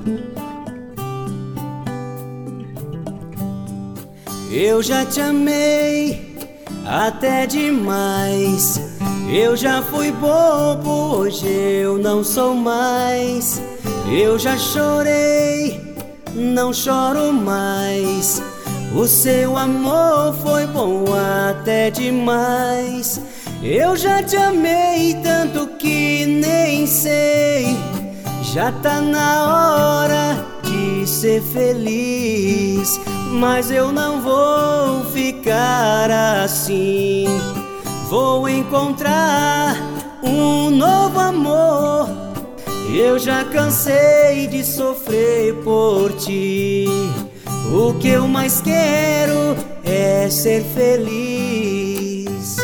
Eu já te amei até demais. Eu já fui bobo, hoje eu não sou mais. Eu já chorei, não choro mais. O seu amor foi bom até demais. Eu já te amei tanto que nem sei. Já tá na hora de ser feliz, mas eu não vou ficar assim. Vou encontrar um novo amor. Eu já cansei de sofrer por ti. O que eu mais quero é ser feliz.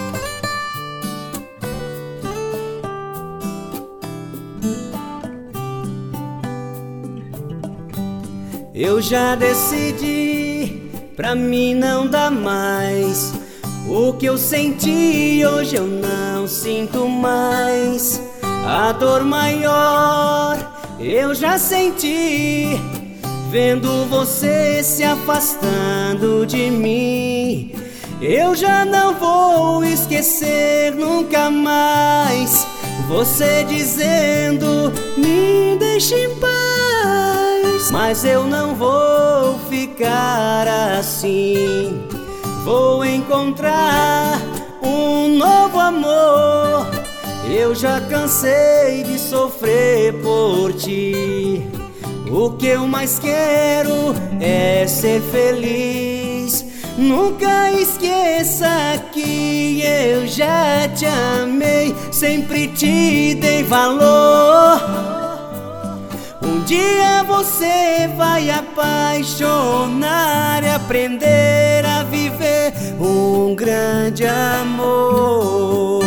Eu já decidi, pra mim não dá mais. O que eu senti hoje eu não sinto mais. A dor maior eu já senti, vendo você se afastando de mim. Eu já não vou esquecer nunca mais você dizendo: me deixe em paz. Mas eu não vou ficar assim. Vou encontrar um novo amor. Eu já cansei de sofrer por ti. O que eu mais quero é ser feliz. Nunca esqueça que eu já te amei, sempre te dei valor. Um dia você vai apaixonar e aprender a viver um grande amor.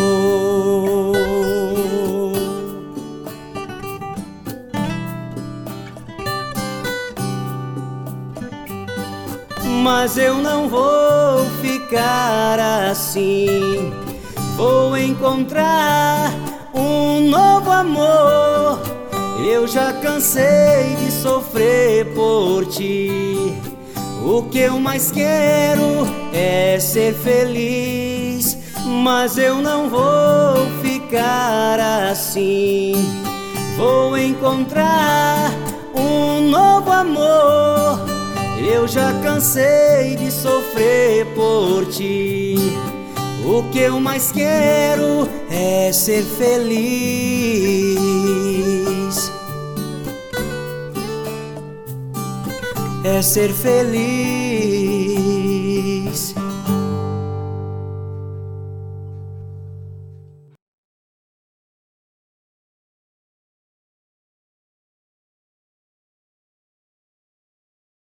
Mas eu não vou ficar assim. Vou encontrar um novo amor. Eu já cansei de sofrer por ti. O que eu mais quero é ser feliz. Mas eu não vou ficar assim. Vou encontrar um novo amor. Eu já cansei de sofrer por ti. O que eu mais quero é ser feliz. É ser feliz.